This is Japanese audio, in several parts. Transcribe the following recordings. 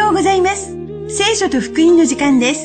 ようございます。聖書と福音の時間です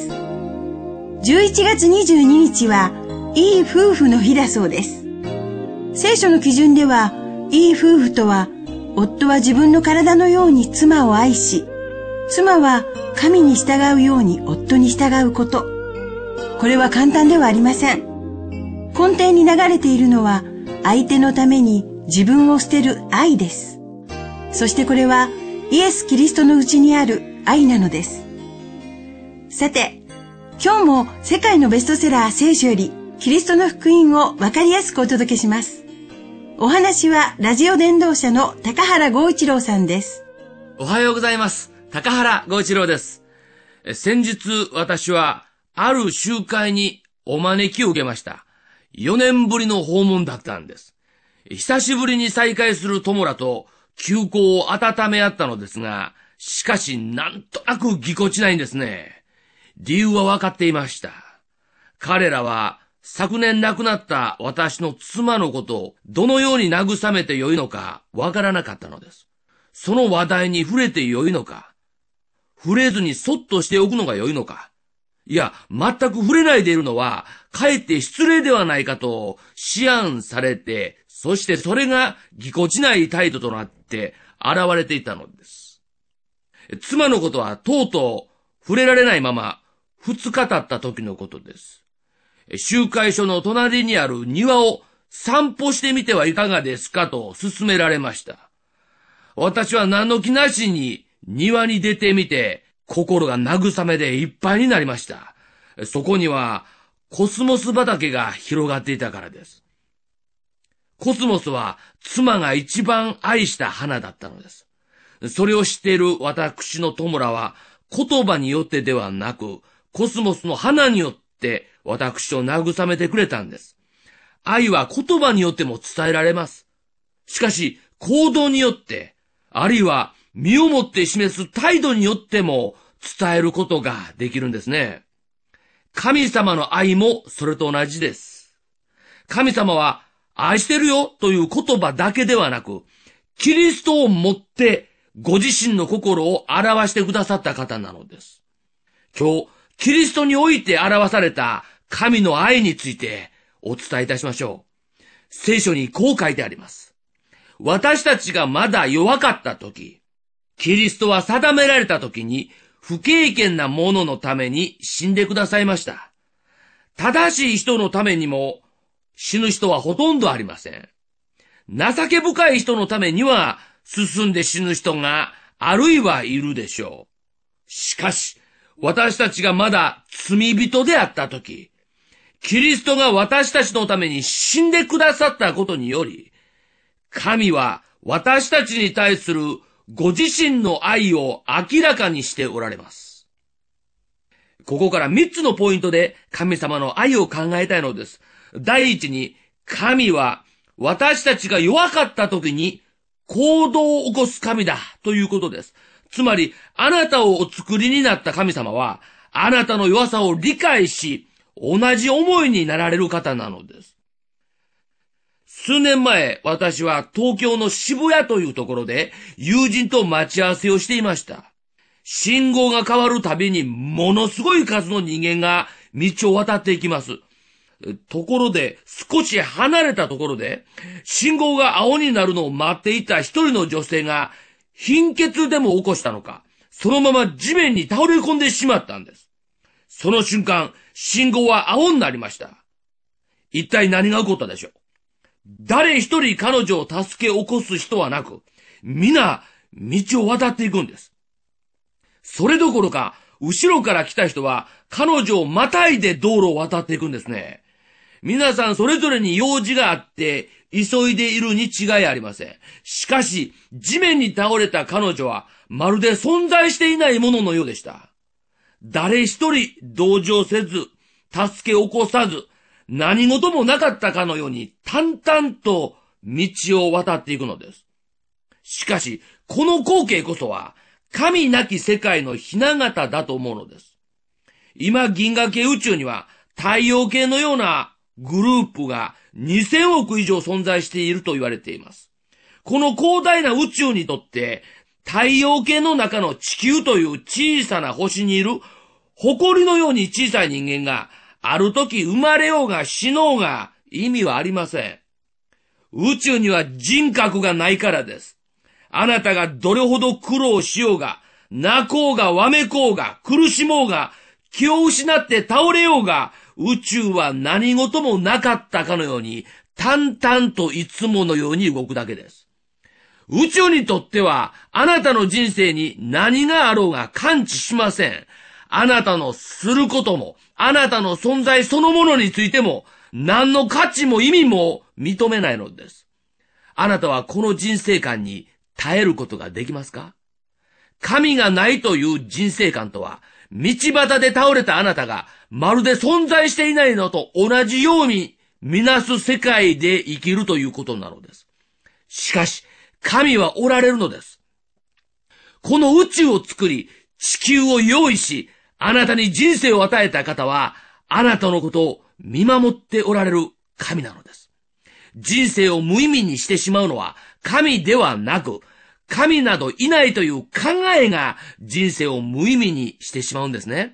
。11月22日はいい夫婦の日だそうです。聖書の基準では、いい夫婦とは、夫は自分の体のように妻を愛し、妻は神に従うように夫に従うこと。これは簡単ではありません。根底に流れているのは、相手のために自分を捨てる愛です。そしてこれはイエス・キリストのうちにある愛なのです。さて、今日も世界のベストセラー聖書よりキリストの福音をわかりやすくお届けします。お話はラジオ伝道者の高原剛一郎さんです。 おはようございます。高原剛一郎です。先日私はある集会にお招きを受けました。4年ぶりの訪問だったんです。久しぶりに再会する友らと旧交を温め合ったのですが、しかしなんとなくぎこちないんですね。理由は分かっていました。彼らは昨年亡くなった私の妻のことをどのように慰めてよいのか分からなかったのです。その話題に触れてよいのか、触れずにそっとしておくのがよいのか、いや、全く触れないでいるのは、かえって失礼ではないかと思案されて、そしてそれがぎこちない態度となって現れていたのです。妻のことはとうとう触れられないまま2日経った時のことです。集会所の隣にある庭を散歩してみてはいかがですかと勧められました。私は何の気なしに庭に出てみて、心が慰めでいっぱいになりました。そこにはコスモス畑が広がっていたからです。コスモスは妻が一番愛した花だったのです。それを知っている私の友らは言葉によってではなく、コスモスの花によって私を慰めてくれたんです。愛は言葉によっても伝えられます。しかし行動によって、あるいは身をもって示す態度によっても伝えることができるんですね。神様の愛もそれと同じです。神様は愛してるよという言葉だけではなく、キリストをもってご自身の心を表してくださった方なのです。今日、キリストにおいて表された神の愛についてお伝えいたしましょう。聖書にこう書いてあります。私たちがまだ弱かった時、キリストは定められた時に不敬虔な者のために死んでくださいました。正しい人のためにも死ぬ人はほとんどありません。情け深い人のためには進んで死ぬ人があるいはいるでしょう。しかし、私たちがまだ罪人であった時、キリストが私たちのために死んでくださったことにより、神は私たちに対するご自身の愛を明らかにしておられます。ここから3つのポイントで神様の愛を考えたいのです。第一に、神は私たちが弱かった時に行動を起こす神だということです。つまり、あなたをお作りになった神様は、あなたの弱さを理解し、同じ思いになられる方なのです。数年前、私は東京の渋谷というところで友人と待ち合わせをしていました。信号が変わるたびにものすごい数の人間が道を渡っていきます。ところで、少し離れたところで、信号が青になるのを待っていた一人の女性が貧血でも起こしたのか、そのまま地面に倒れ込んでしまったんです。その瞬間、信号は青になりました。一体何が起こったでしょう。誰一人彼女を助け起こす人はなく、皆道を渡っていくんです。それどころか、後ろから来た人は彼女をまたいで道路を渡っていくんですね。皆さんそれぞれに用事があって急いでいるに違いありません。しかし、地面に倒れた彼女はまるで存在していないもののようでした。誰一人同情せず、助け起こさず、何事もなかったかのように淡々と道を渡っていくのです。しかし、この光景こそは神なき世界の雛形だと思うのです。今銀河系宇宙には太陽系のようなグループが2000億以上存在していると言われています。この広大な宇宙にとって太陽系の中の地球という小さな星にいる埃のように小さい人間がある時生まれようが死のうが意味はありません。宇宙には人格がないからです。あなたがどれほど苦労しようが、泣こうがわめこうが苦しもうが気を失って倒れようが、宇宙は何事もなかったかのように淡々といつものように動くだけです。宇宙にとってはあなたの人生に何があろうが関知しません。あなたのすることも、あなたの存在そのものについても、何の価値も意味も認めないのです。あなたはこの人生観に耐えることができますか？神がないという人生観とは、道端で倒れたあなたがまるで存在していないのと同じようにみなす世界で生きるということなのです。しかし、神はおられるのです。この宇宙を作り、地球を用意し、あなたに人生を与えた方は、あなたのことを見守っておられる神なのです。人生を無意味にしてしまうのは神ではなく、神などいないという考えが人生を無意味にしてしまうんですね。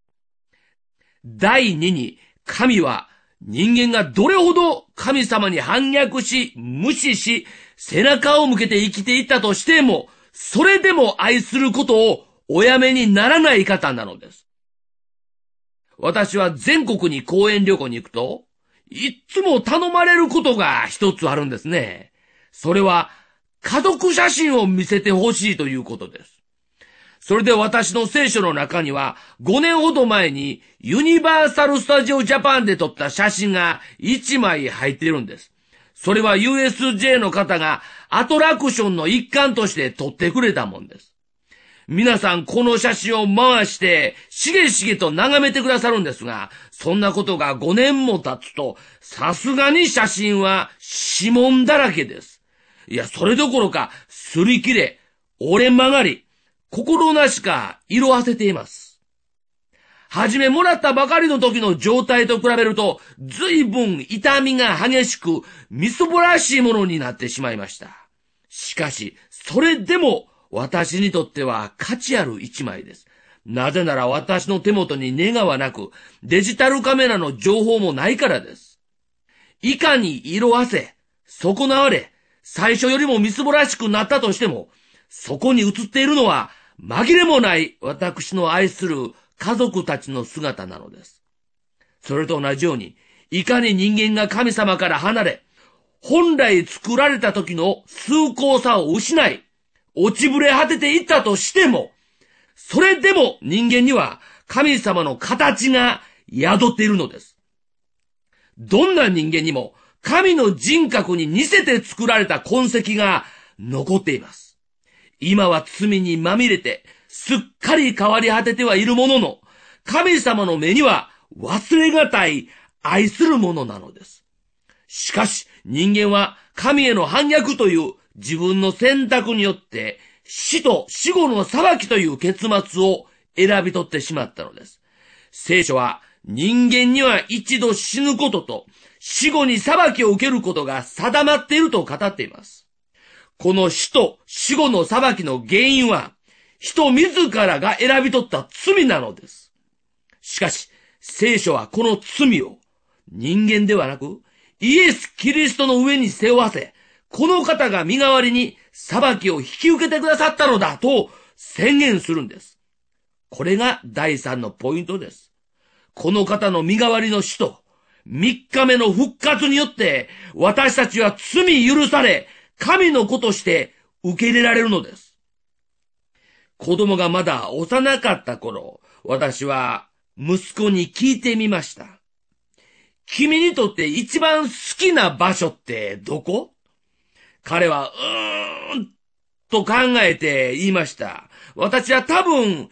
第二に、神は人間がどれほど神様に反逆し、無視し、背中を向けて生きていったとしても、それでも愛することをおやめにならない方なのです。私は全国に講演旅行に行くと、いつも頼まれることが一つあるんですね。それは、家族写真を見せてほしいということです。それで私の聖書の中には、5年ほど前にユニバーサル・スタジオ・ジャパンで撮った写真が1枚入っているんです。それは USJ の方がアトラクションの一環として撮ってくれたもんです。皆さんこの写真を回してしげしげと眺めてくださるんですが、そんなことが5年も経つと、さすがに写真は指紋だらけです。いや、それどころか、擦り切れ、折れ曲がり、心なしか色あせています。はじめもらったばかりの時の状態と比べると、随分痛みが激しく、みすぼらしいものになってしまいました。しかし、それでも私にとっては価値ある一枚です。なぜなら私の手元にネガはなく、デジタルカメラの情報もないからです。いかに色あせ、損なわれ、最初よりもみすぼらしくなったとしても、そこに映っているのは紛れもない私の愛する家族たちの姿なのです。それと同じように、いかに人間が神様から離れ、本来作られた時の崇高さを失い、落ちぶれ果てていったとしても、それでも人間には神様の形が宿っているのです。どんな人間にも神の人格に似せて作られた痕跡が残っています。今は罪にまみれてすっかり変わり果ててはいるものの、神様の目には忘れがたい愛するものなのです。しかし人間は神への反逆という自分の選択によって死と死後の裁きという結末を選び取ってしまったのです。聖書は人間には一度死ぬことと死後に裁きを受けることが定まっていると語っています。この死と死後の裁きの原因は人自らが選び取った罪なのです。しかし聖書はこの罪を人間ではなくイエス・キリストの上に背負わせ、この方が身代わりに裁きを引き受けてくださったのだと宣言するんです。これが第3のポイントです。この方の身代わりの死と3日目の復活によって私たちは罪許され、神の子として受け入れられるのです。子供がまだ幼かった頃、私は息子に聞いてみました。君にとって一番好きな場所ってどこ？彼はと考えて言いました。私は多分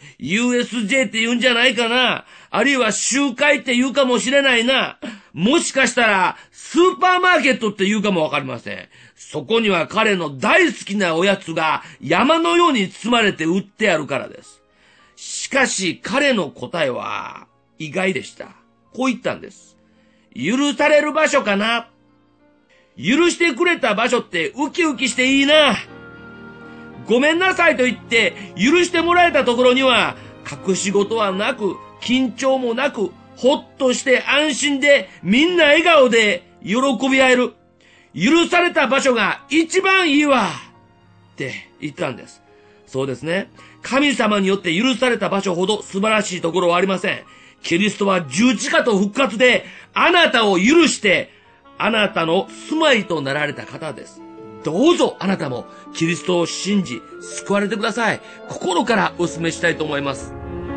USJ って言うんじゃないかな。あるいは集会って言うかもしれないな。もしかしたらスーパーマーケットって言うかもわかりません。そこには彼の大好きなおやつが山のように積まれて売ってあるからです。しかし彼の答えは意外でした。こう言ったんです。許される場所かな。許してくれた場所ってウキウキしていいな。 ごめんなさいと言って許してもらえたところには、隠し事はなく、緊張もなく、ほっとして安心で、みんな笑顔で喜び合える。許された場所が一番いいわって言ったんです。そうですね。神様によって許された場所ほど素晴らしいところはありません。キリストは十字架と復活であなたを許してあなたの住まいとなられた方です。どうぞあなたもキリストを信じ救われてください。心からお勧めしたいと思います。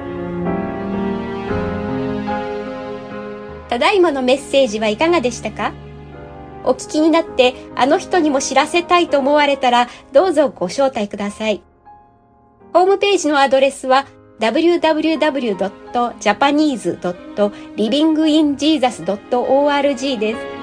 ただいまのメッセージはいかがでしたか？お聞きになってあの人にも知らせたいと思われたらどうぞご招待ください。ホームページのアドレスは www.japanese.livinginjesus.org です。